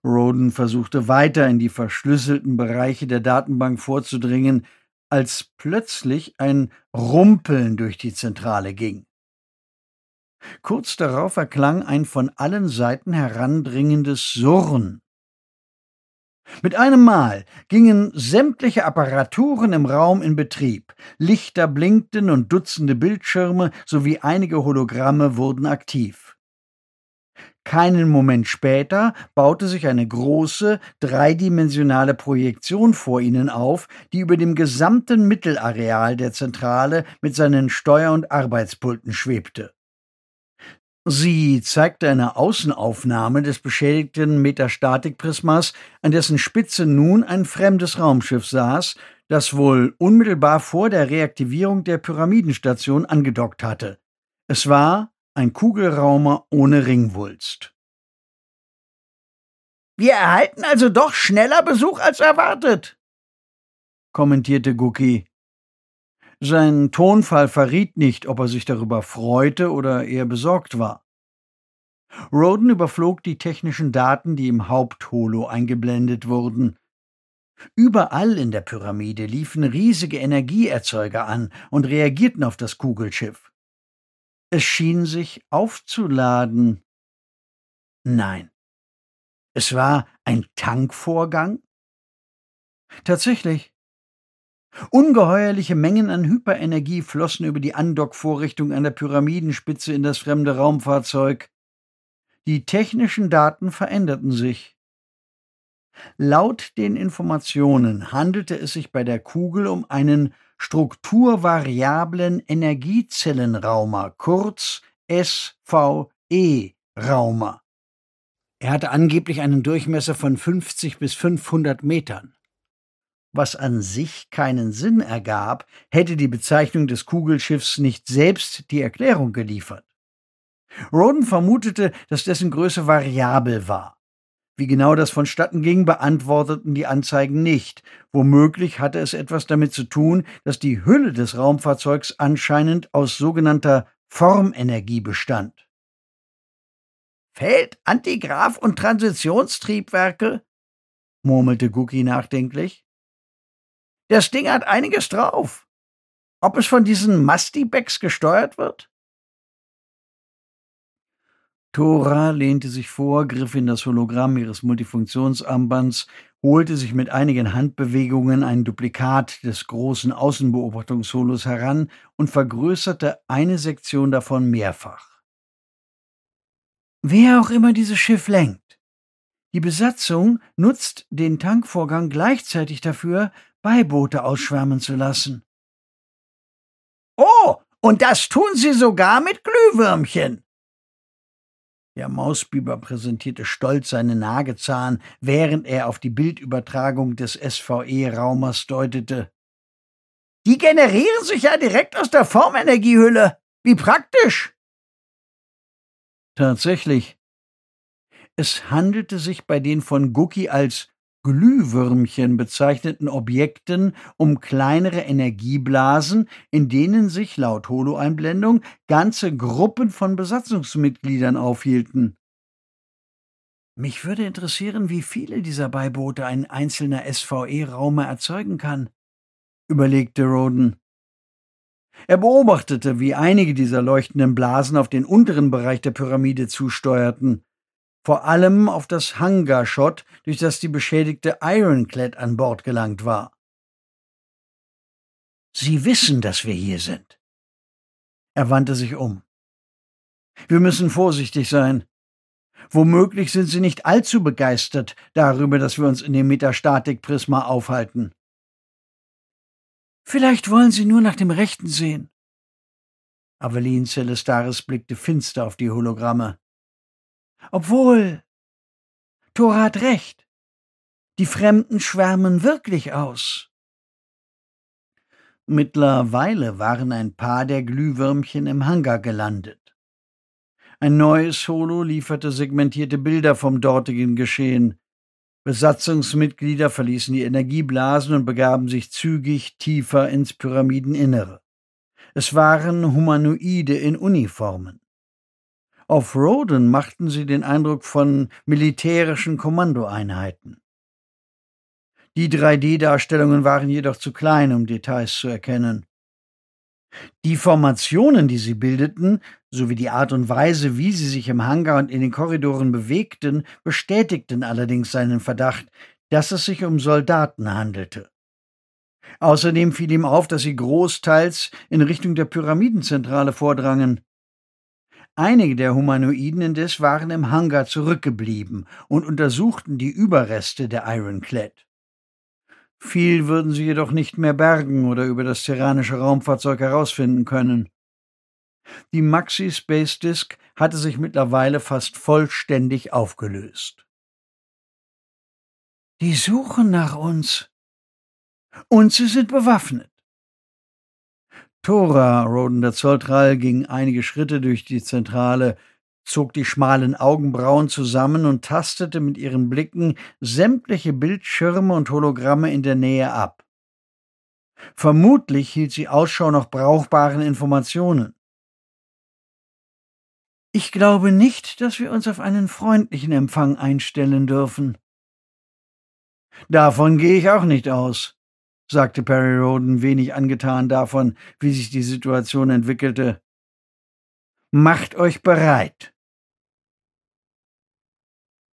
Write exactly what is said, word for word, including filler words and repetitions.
Roden versuchte weiter in die verschlüsselten Bereiche der Datenbank vorzudringen, als plötzlich ein Rumpeln durch die Zentrale ging. Kurz darauf erklang ein von allen Seiten herandringendes Surren. Mit einem Mal gingen sämtliche Apparaturen im Raum in Betrieb, Lichter blinkten und Dutzende Bildschirme sowie einige Hologramme wurden aktiv. Keinen Moment später baute sich eine große, dreidimensionale Projektion vor ihnen auf, die über dem gesamten Mittelareal der Zentrale mit seinen Steuer- und Arbeitspulten schwebte. Sie zeigte eine Außenaufnahme des beschädigten Metastatikprismas, an dessen Spitze nun ein fremdes Raumschiff saß, das wohl unmittelbar vor der Reaktivierung der Pyramidenstation angedockt hatte. Es war ein Kugelraumer ohne Ringwulst. »Wir erhalten also doch schneller Besuch als erwartet«, kommentierte Gookie. Sein Tonfall verriet nicht, ob er sich darüber freute oder eher besorgt war. Roden überflog die technischen Daten, die im Hauptholo eingeblendet wurden. Überall in der Pyramide liefen riesige Energieerzeuger an und reagierten auf das Kugelschiff. Es schien sich aufzuladen. Nein, es war ein Tankvorgang? Tatsächlich. Ungeheuerliche Mengen an Hyperenergie flossen über die Andockvorrichtung an der Pyramidenspitze in das fremde Raumfahrzeug. Die technischen Daten veränderten sich. Laut den Informationen handelte es sich bei der Kugel um einen strukturvariablen Energiezellenraumer, kurz S V E-Raumer. Er hatte angeblich einen Durchmesser von fünfzig bis fünfhundert Metern. Was an sich keinen Sinn ergab, hätte die Bezeichnung des Kugelschiffs nicht selbst die Erklärung geliefert. Roden vermutete, dass dessen Größe variabel war. Wie genau das vonstatten ging, beantworteten die Anzeigen nicht. Womöglich hatte es etwas damit zu tun, dass die Hülle des Raumfahrzeugs anscheinend aus sogenannter Formenergie bestand. »Feld-, Antigrav- und Transitionstriebwerke?« murmelte Gookie nachdenklich. »Das Ding hat einiges drauf. Ob es von diesen Mastibecks gesteuert wird?« Tora lehnte sich vor, griff in das Hologramm ihres Multifunktionsarmbands, holte sich mit einigen Handbewegungen ein Duplikat des großen Außenbeobachtungsholos heran und vergrößerte eine Sektion davon mehrfach. Wer auch immer dieses Schiff lenkt, die Besatzung nutzt den Tankvorgang gleichzeitig dafür, Beiboote ausschwärmen zu lassen. »Oh, und das tun sie sogar mit Glühwürmchen!« Der Mausbiber präsentierte stolz seinen Nagezahn, während er auf die Bildübertragung des S V E-Raumers deutete. »Die generieren sich ja direkt aus der Formenergiehülle. Wie praktisch!« Tatsächlich. Es handelte sich bei den von Gookie als Glühwürmchen bezeichneten Objekten um kleinere Energieblasen, in denen sich laut Holo-Einblendung ganze Gruppen von Besatzungsmitgliedern aufhielten. Mich würde interessieren, wie viele dieser Beiboote ein einzelner S V E-Raumer erzeugen kann, überlegte Roden. Er beobachtete, wie einige dieser leuchtenden Blasen auf den unteren Bereich der Pyramide zusteuerten, vor allem auf das Hangarschott, durch das die beschädigte Ironclad an Bord gelangt war. »Sie wissen, dass wir hier sind.« Er wandte sich um. »Wir müssen vorsichtig sein. Womöglich sind sie nicht allzu begeistert darüber, dass wir uns in dem Metastatikprisma aufhalten. Vielleicht wollen sie nur nach dem Rechten sehen.« Aveline Celestaris blickte finster auf die Hologramme. »Obwohl, Tora hat recht. Die Fremden schwärmen wirklich aus.« Mittlerweile waren ein paar der Glühwürmchen im Hangar gelandet. Ein neues Holo lieferte segmentierte Bilder vom dortigen Geschehen. Besatzungsmitglieder verließen die Energieblasen und begaben sich zügig tiefer ins Pyramideninnere. Es waren Humanoide in Uniformen. Auf Roden machten sie den Eindruck von militärischen Kommandoeinheiten. Die drei D-Darstellungen waren jedoch zu klein, um Details zu erkennen. Die Formationen, die sie bildeten, sowie die Art und Weise, wie sie sich im Hangar und in den Korridoren bewegten, bestätigten allerdings seinen Verdacht, dass es sich um Soldaten handelte. Außerdem fiel ihm auf, dass sie großteils in Richtung der Pyramidenzentrale vordrangen. Einige der Humanoiden indes waren im Hangar zurückgeblieben und untersuchten die Überreste der Ironclad. Viel würden sie jedoch nicht mehr bergen oder über das terranische Raumfahrzeug herausfinden können. Die Maxi Space Disk hatte sich mittlerweile fast vollständig aufgelöst. Die suchen nach uns. Und sie sind bewaffnet. Tora, Roden der Zolltrall, ging einige Schritte durch die Zentrale, zog die schmalen Augenbrauen zusammen und tastete mit ihren Blicken sämtliche Bildschirme und Hologramme in der Nähe ab. Vermutlich hielt sie Ausschau nach brauchbaren Informationen. Ich glaube nicht, dass wir uns auf einen freundlichen Empfang einstellen dürfen. Davon gehe ich auch nicht aus, sagte Perry Roden, wenig angetan davon, wie sich die Situation entwickelte. Macht euch bereit.